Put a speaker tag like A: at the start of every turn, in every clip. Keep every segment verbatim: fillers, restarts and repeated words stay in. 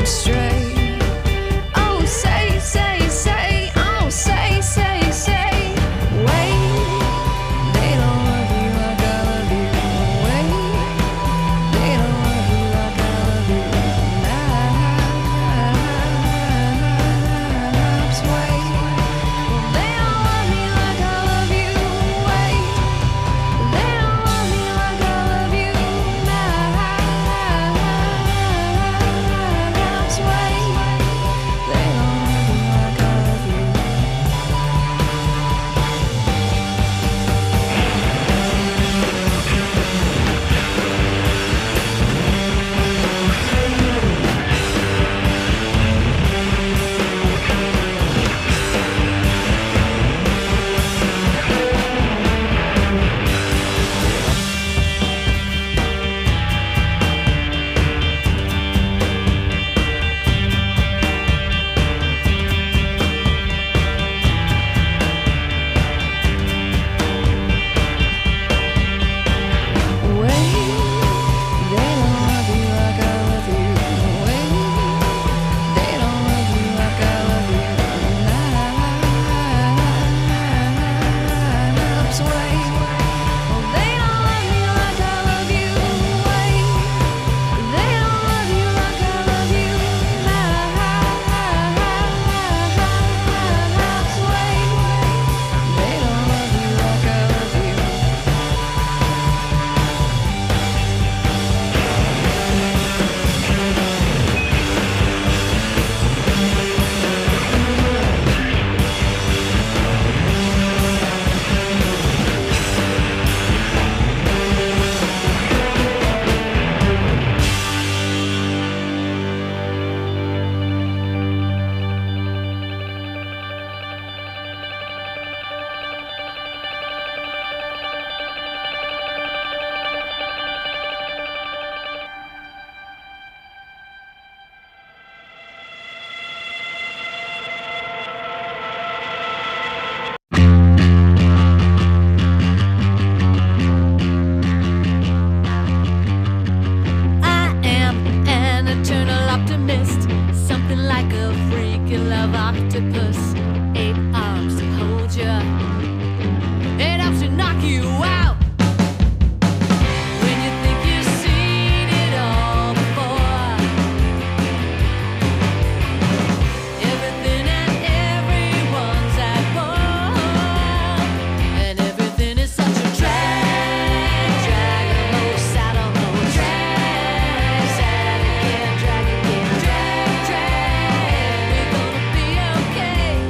A: Okay.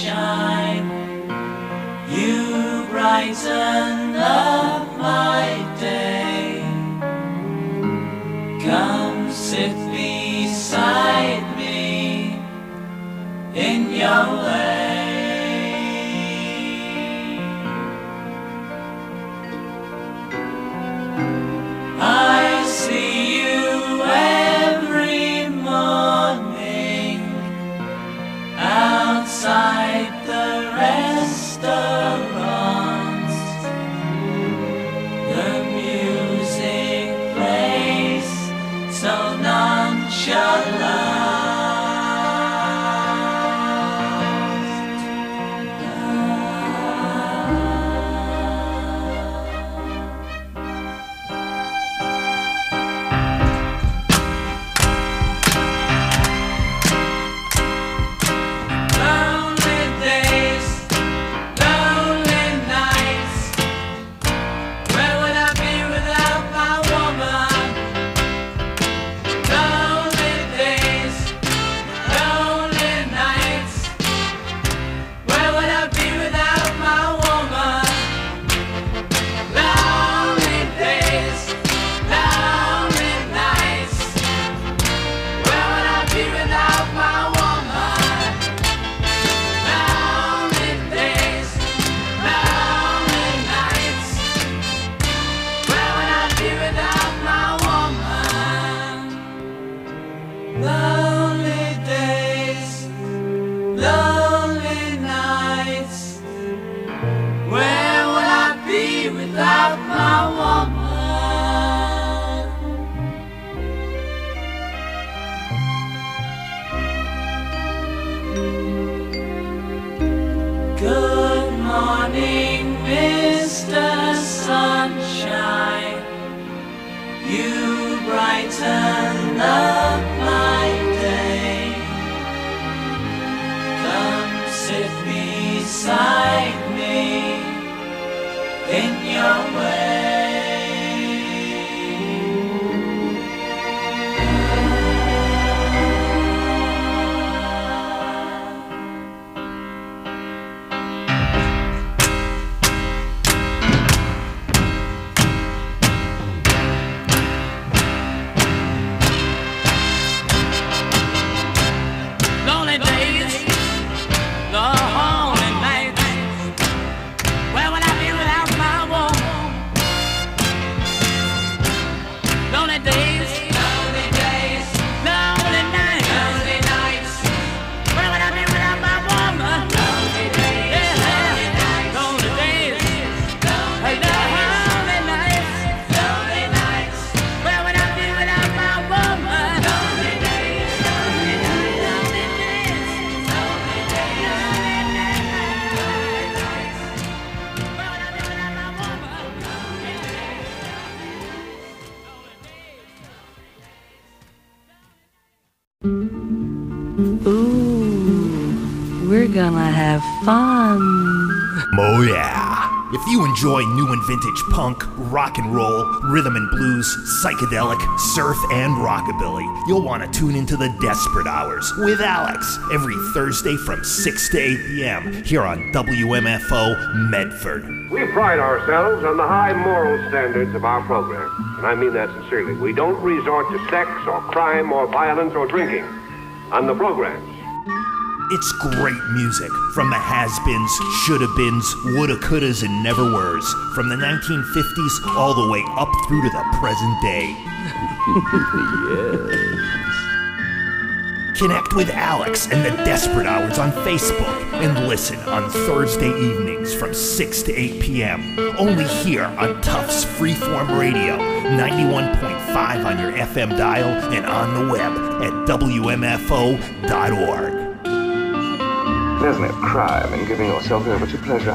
A: sunshine, you brighten up my day. Come sit beside me in your way. I see you every morning outside the restaurants. The music plays so nonchalant. Good morning, Mister Sunshine. You brighten up my day. Come sit beside me in your way.
B: Ooh, we're gonna have fun.
C: Oh yeah. If you enjoy new and vintage punk, rock and roll, rhythm and blues, psychedelic, surf, and rockabilly, you'll want to tune into the Desperate Hours with Alex every Thursday from six to eight p.m. here on W M F O Medford.
D: We pride ourselves on the high moral standards of our program, and I mean that sincerely. We don't resort to sex or crime or violence or drinking on the programs.
C: It's great music from the has-beens, shoulda-beens, woulda-couldas, and never-weres, from the nineteen fifties all the way up through to the present day.
E: Yes.
C: Connect with Alex and the Desperate Hours on Facebook and listen on Thursday evenings from six to eight p.m. only here on Tufts Freeform Radio, ninety-one point five on your F M dial and on the web at W M F O dot org.
F: There's no crime in giving yourself over to pleasure.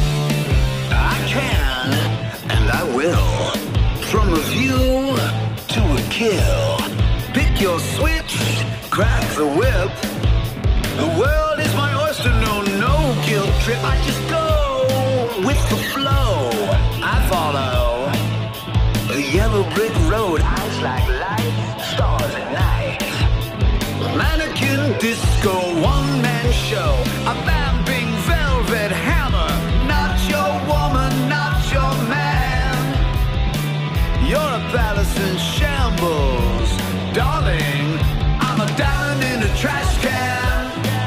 G: I can, and I will. From a view
E: your switch, crack the whip. The world is my oyster, no, no guilt trip. I just go with the flow. I follow a yellow brick road, eyes like lights, stars at night. Mannequin disco, one-man show, a vamping velvet hammer. Not your woman, not your man. You're a palace in shambles, darling. I'm a diamond in a trash can.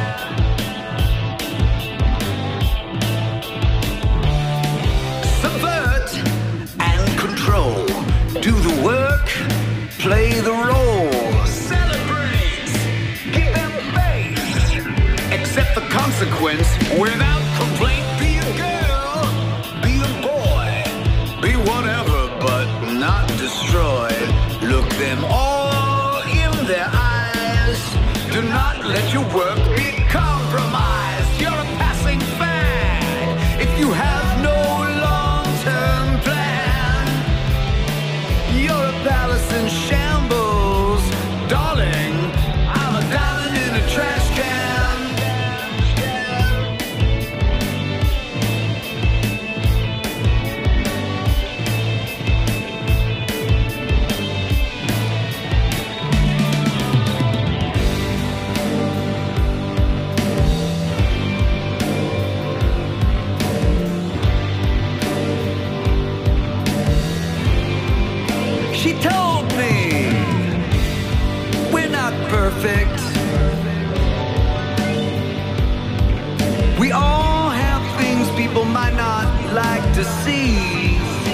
E: Subvert and control. Do the work, play the role. Celebrate, give them face. Accept the consequence without complaint. Be a girl, be a boy, be whatever, but not destroy. Look them all in their eyes. Do not let your work be compromised. You're a passing fad if you have no long-term plan. You're a palace in shambles, darling. I'm a diamond in a trash can. She told me we're not perfect. We all have things people might not like to see.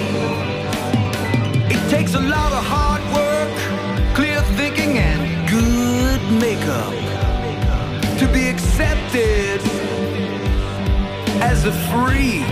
E: It takes a lot of hard work, clear thinking, and good makeup to be accepted as a freak.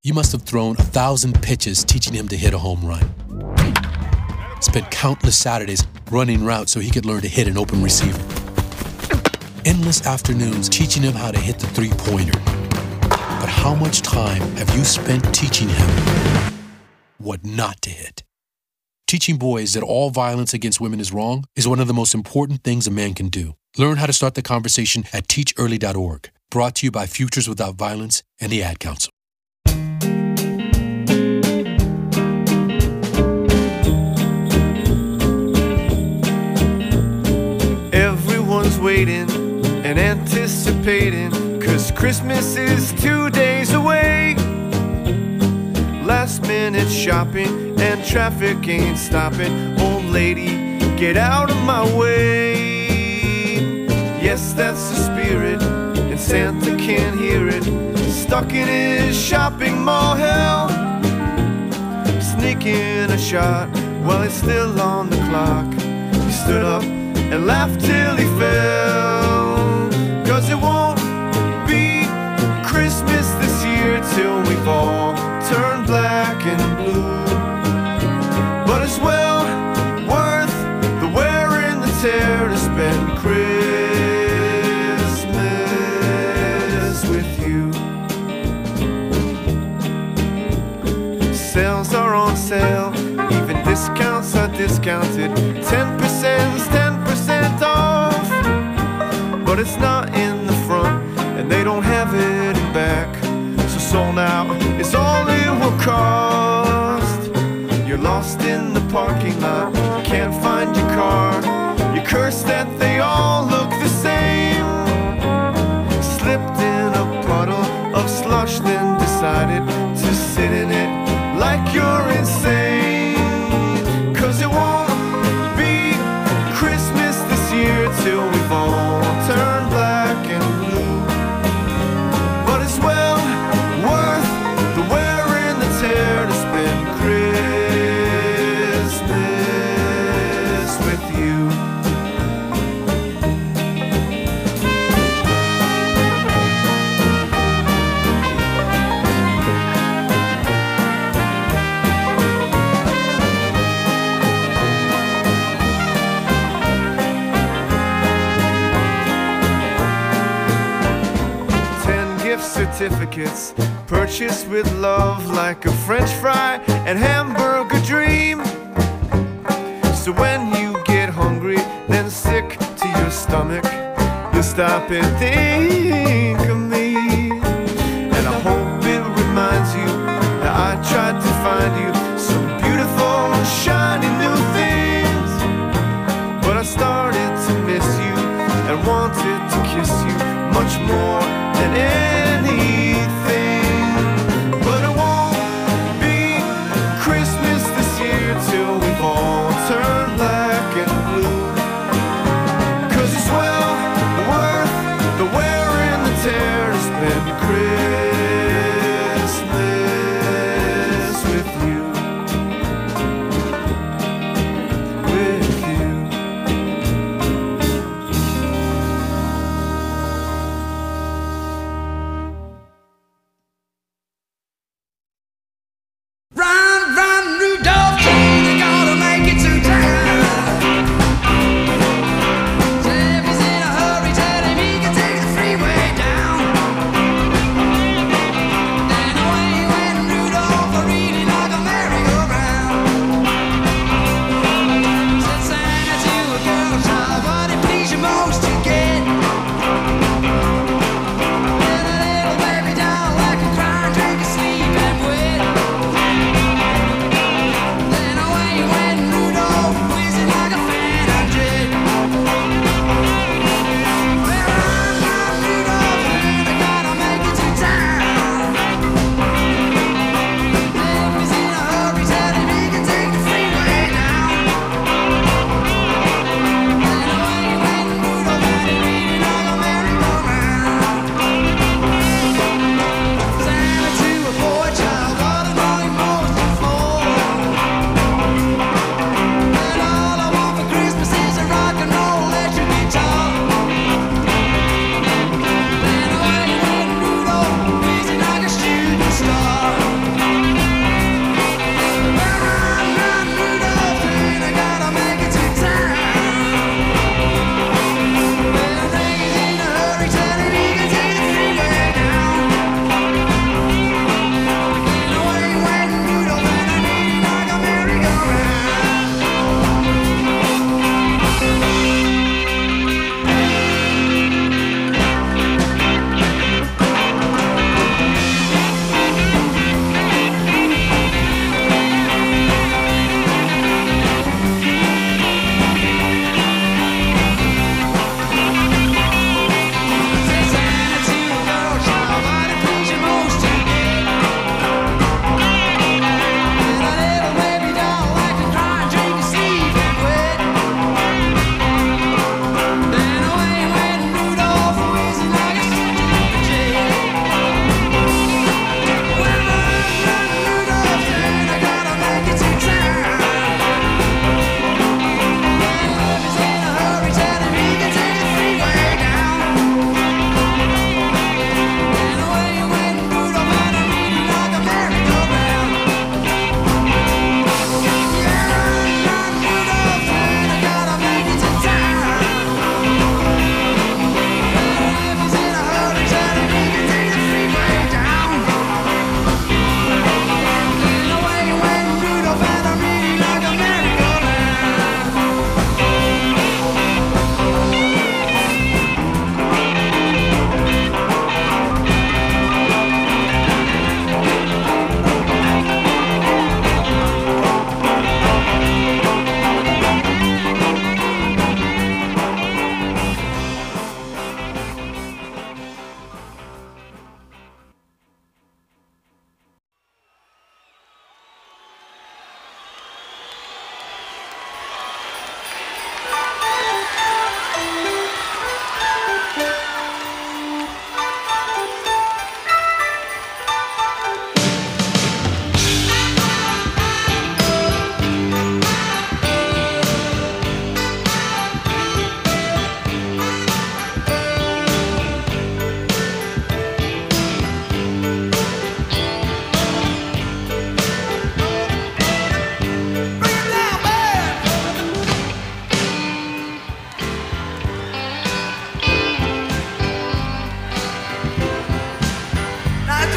G: You must have thrown a thousand pitches teaching him to hit a home run. Spent countless Saturdays running routes so he could learn to hit an open receiver. Endless afternoons teaching him how to hit the three-pointer. But how much time have you spent teaching him what not to hit? Teaching boys that all violence against women is wrong is one of the most important things a man can do. Learn how to start the conversation at teach early dot org. Brought to you by Futures Without Violence and the Ad Council.
H: Everyone's waiting and anticipating, 'cause Christmas is two days away. Last minute shopping and traffic ain't stopping. Old lady, get out of my way. Yes, that's the spirit, and Santa can't hear it. Stuck in his shopping mall hell, sneaking a shot while it's still on the clock. He stood up and laughed till he fell, 'cause it won't be Christmas this year till we've all turned black and blue. But it's well worth the wear and the tear to spend Christmas with you. Sales are on sale, even discounts are discounted. ten percent's ten percent off, but it's not in the front and they don't have it in back. So sold out is all it will cost. You're lost in the parking lot, can't find your car. You curse that they all look the same. Slipped in a puddle of slush, then decided to sit in it like you're insane. 'Cause it won't be Christmas this year till we've all turned black and blue. But it's well worth the wear and the tear to spend Christmas with you. Certificates purchased with love, like a French fry and hamburger dream. So when you get hungry, then sick to your stomach, you'll stop and think of me. And I hope it reminds you that I tried to find you some beautiful, shiny new things. But I started to miss you and wanted to kiss you much more than anything. But it won't be Christmas this year till we've all turned black and blue. 'Cause it's well worth the wear and the tear to spend Christmas with you. With you.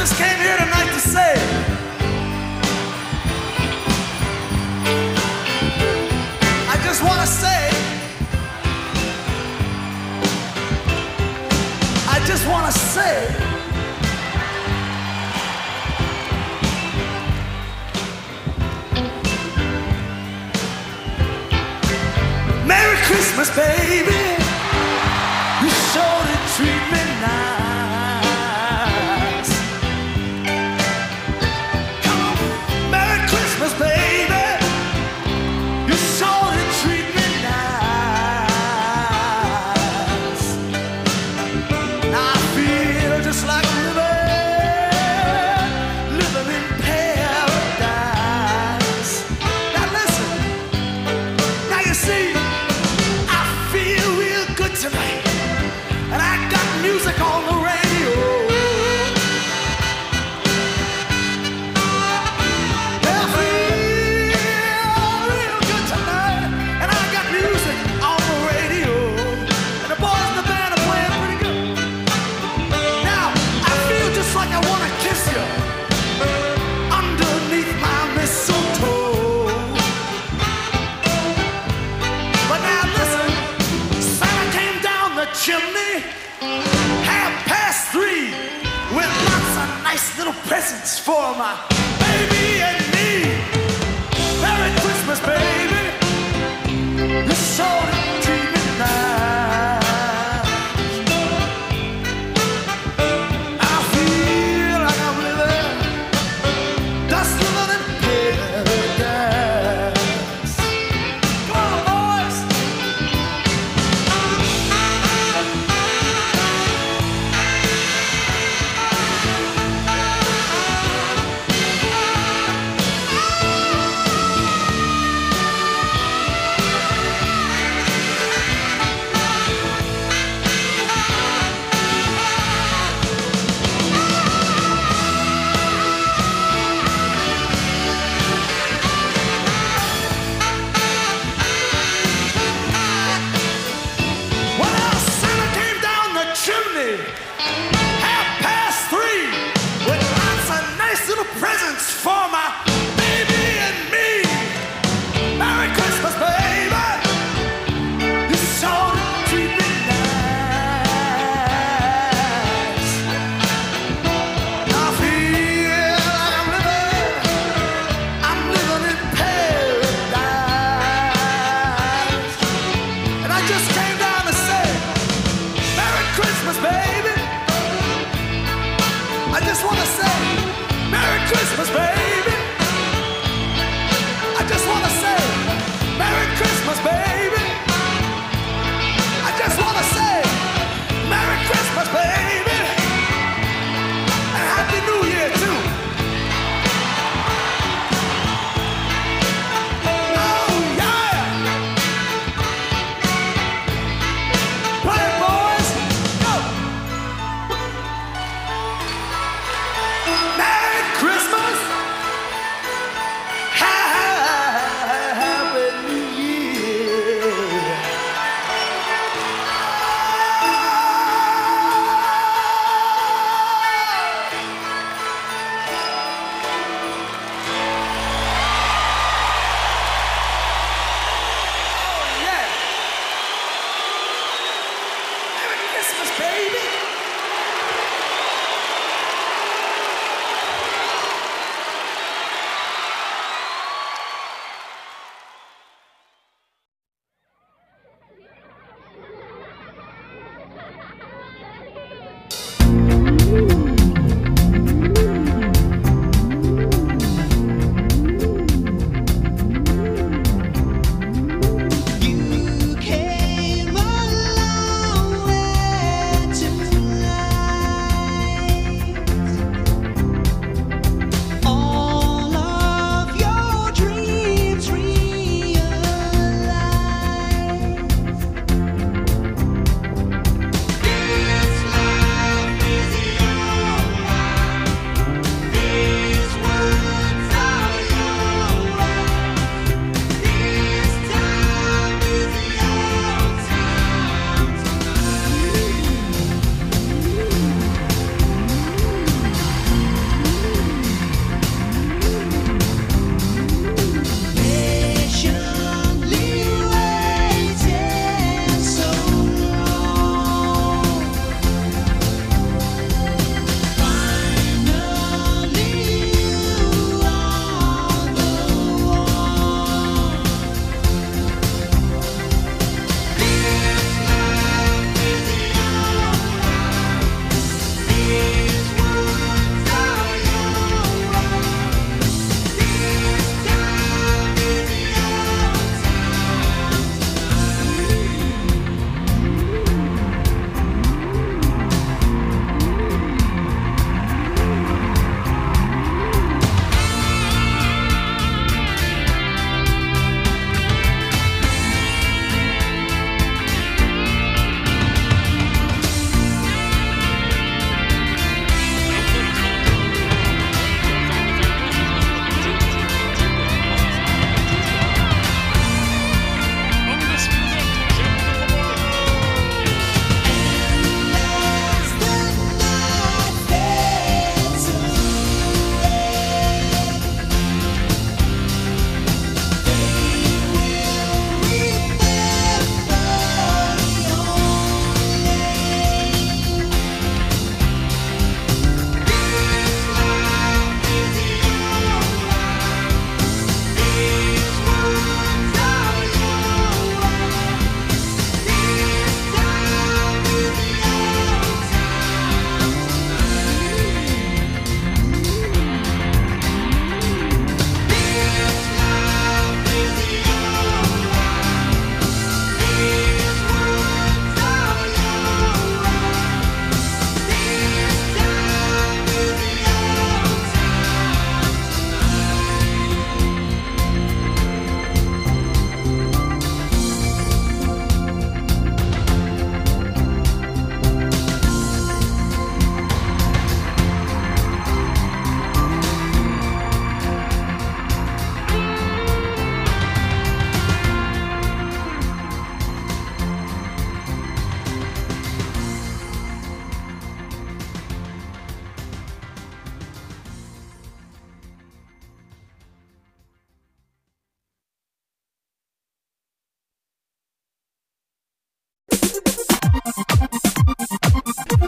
I: just came here tonight to say I just want to say I just want to say Merry Christmas, baby. You sure did treat me nice. Come on, Merry Christmas, baby. You sure did treat me nice. Now I feel just like living, living in paradise. Now listen, now you see, tonight, and I got music on the radio. I feel real good tonight, and I got music on the radio, and the boys in the band are playing pretty good. Now I feel just like I want to kiss you underneath my mistletoe. But now listen, chimney, half past three, with lots of nice little presents for my baby and me. Merry Christmas, baby. You sure did treat me nice. I feel like I'm living, just living in paradise. Come on, boys.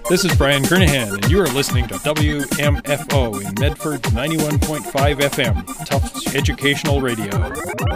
J: This is Brian Kernahan, and you are listening to W M F O in Medford's ninety-one point five F M, Tufts Educational Radio.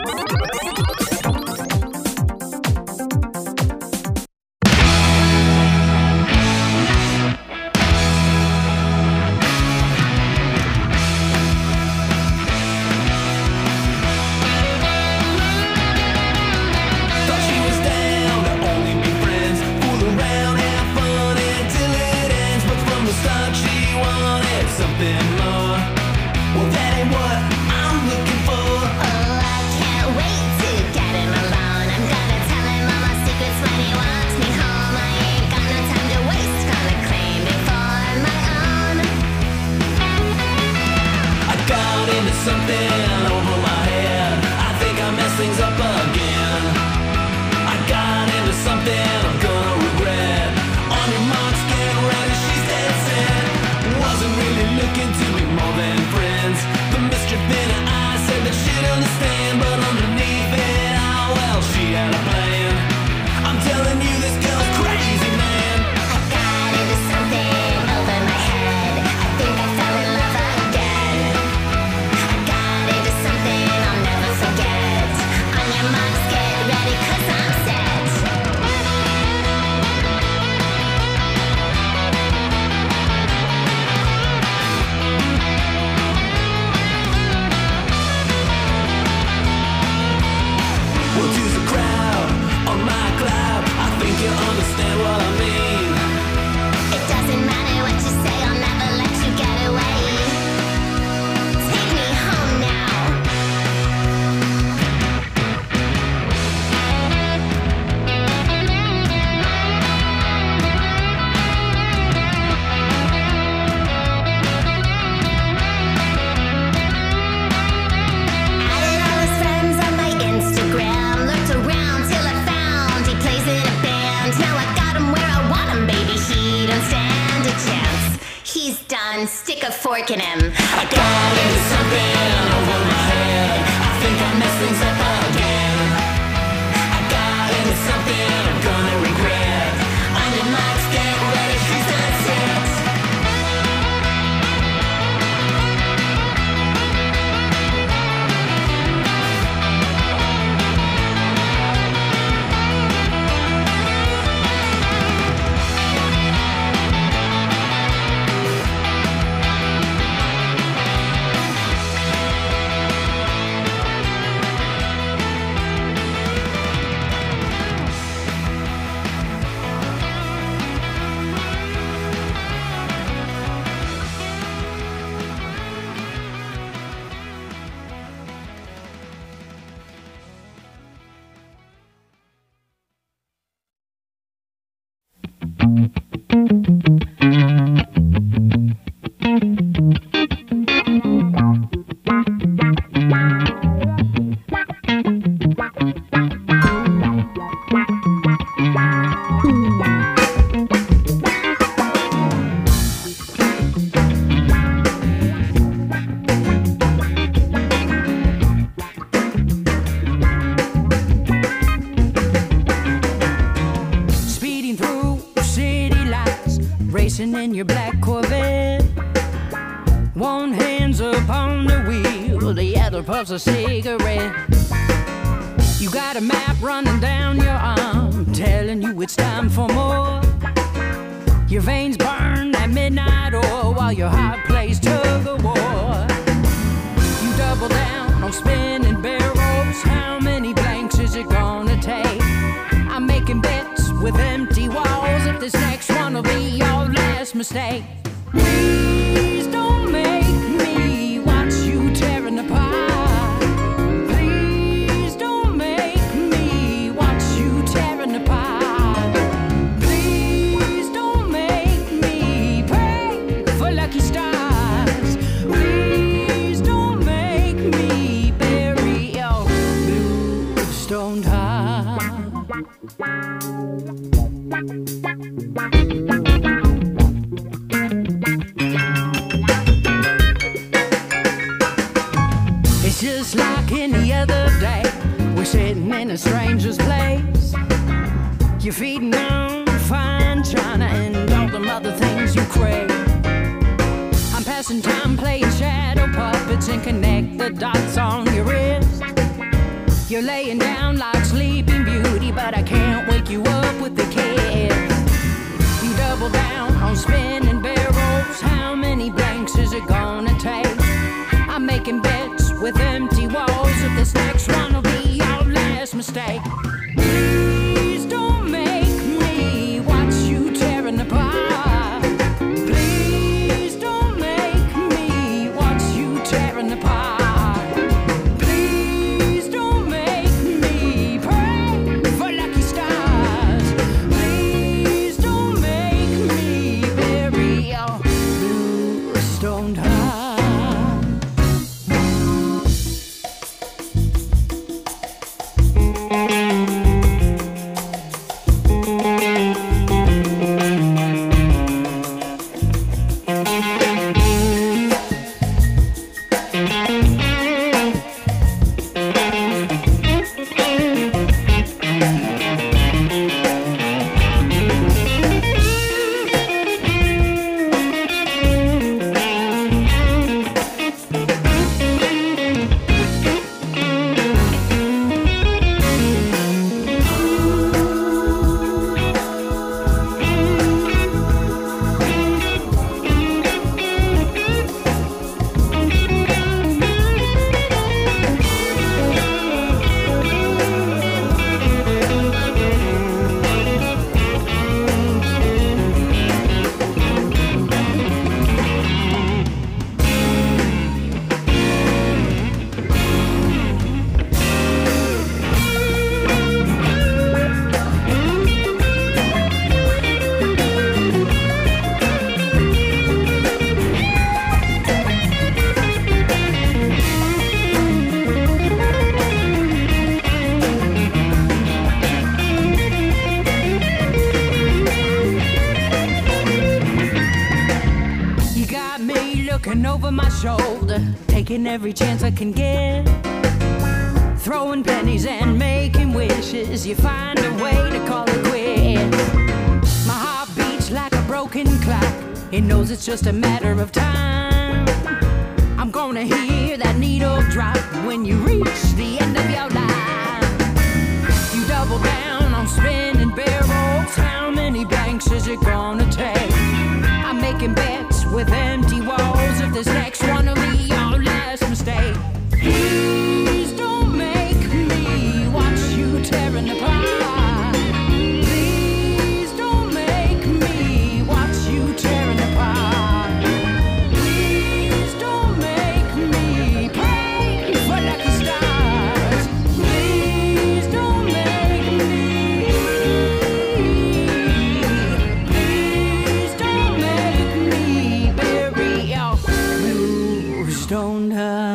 K: Stick a fork in him. I got into something over my head. I think I messed things up again. I got into something I'm gonna regret. On your marks, get ready, 'cause that's it.
L: In your black Corvette, one hand's upon the wheel, the other puffs a cigarette. You got a map running down your arm, telling you it's time for more. Your veins burn at midnight oil while your heart plays tug of war. You double down on spinning barrels. How many blanks is it gonna take? I'm making bets with empty walls. If this next one will be your last mistake. Please don't make me watch you tearing apart. Please don't make me watch you tearing apart. Please don't make me pray for lucky stars. Please don't make me bury your blue stone heart. It's just like any other day. We're sitting in a stranger's place. You're feeding on fine china and all the other things you crave. I'm passing time playing shadow puppets and connect the dots on your wrist. You're laying down like Sleeping Beauty, but I can't wake you up with the kiss. You double down on spinning barrels. How many blanks is it gonna take? I'm making bets with empty walls. If this next one will be your last mistake. Please don't make me watch you tearing apart. Please don't make me watch you tearing apart. Please don't make me pray for lucky stars. Please don't make me bury your blue stoned heart. Taking every chance I can get, throwing pennies and making wishes. You find a way to call it quits. My heart beats like a broken clock. It knows it's just a matter of time. I'm gonna hear that needle drop when you reach the end of your line. You double down on spinning barrels. How many blanks is it gonna take? I'm making bets with empty walls. If this next one will be your last mistake. Please don't make me watch you tearing apart. Please don't make me watch you tearing apart. Please don't make me pray for lucky stars. Please don't make me. Please don't make me bury your blue stoned heart.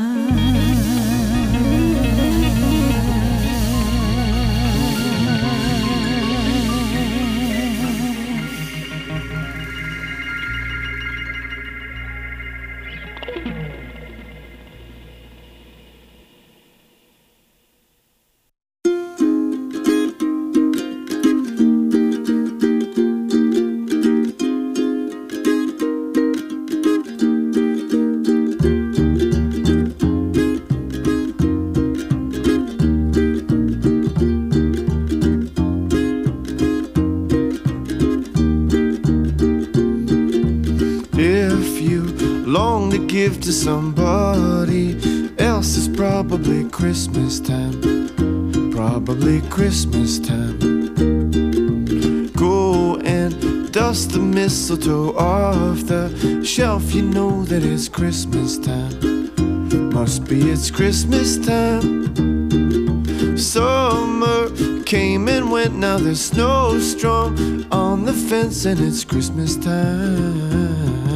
H: Give to somebody else, is probably Christmas time. Probably Christmas time. Go and dust the mistletoe off the shelf. You know that it's Christmas time. Must be it's Christmas time. Summer came and went, now there's snowstorm on the fence, and it's Christmas time.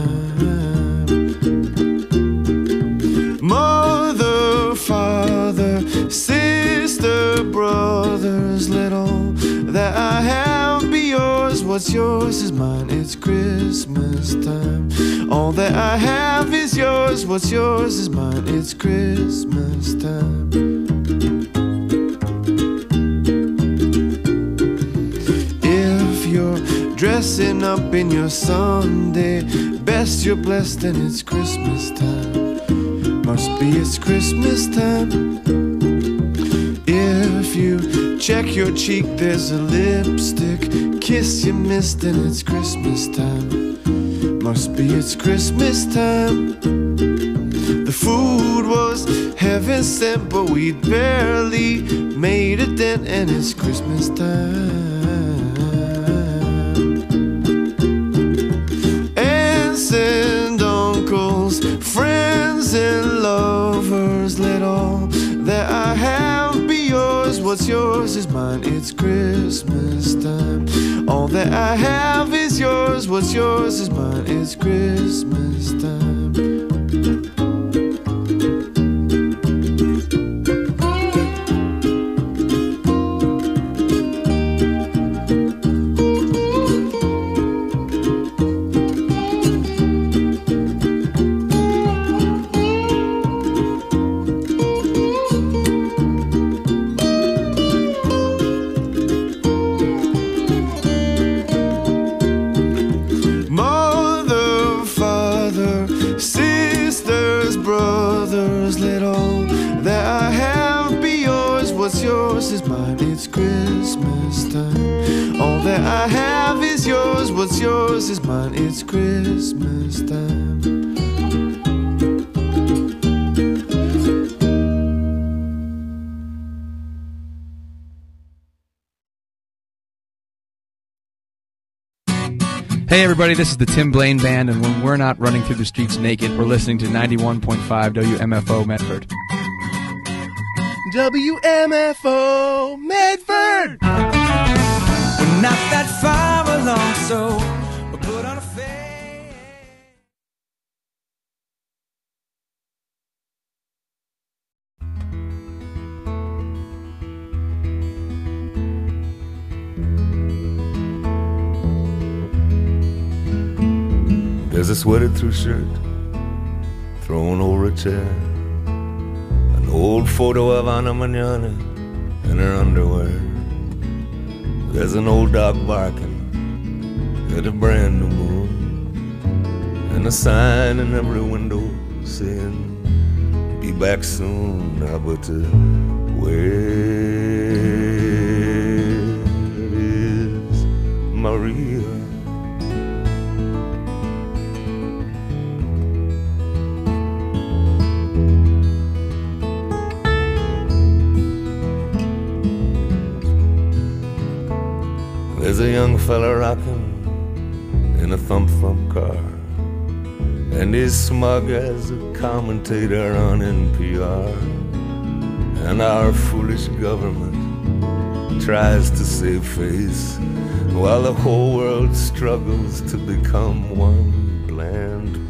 H: Mother, father, sister, brothers, little that I have be yours. What's yours is mine, it's Christmas time. All that I have is yours. What's yours is mine, it's Christmas time. If you're dressed dressing up in your Sunday best. You're blessed and it's Christmas time. Must be it's Christmas time. If you check your cheek, there's a lipstick kiss you missed, and it's Christmas time. Must be it's Christmas time. The food was heaven sent, but we'd barely made a dent, and it's Christmas time. Aunts and uncles, friends and lovers, let all that I have be yours. What's yours is mine, it's Christmas time. All that I have is yours. What's yours is mine, it's Christmas time. I have is yours, what's yours is mine, it's Christmas time.
M: Hey everybody, this is the Tim Blaine Band, and when we're not running through the streets naked, we're listening to ninety-one point five W M F O Medford.
N: W M F O Medford!
I: We're not that far along, so we'll put on a face.
O: There's a sweated through shirt thrown over a chair, an old photo of Ana Mañana in her underwear. There's an old dog barking at a brand new moon, and a sign in every window saying, be back soon. Now, but uh, where is Maria? There's a young fella rocking in a thump-thump car, and he's smug as a commentator on N P R. And our foolish government tries to save face while the whole world struggles to become one bland